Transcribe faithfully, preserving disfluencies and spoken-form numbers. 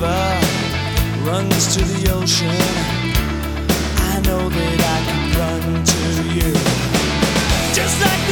river runs to the ocean, I know that I can run to you. Just like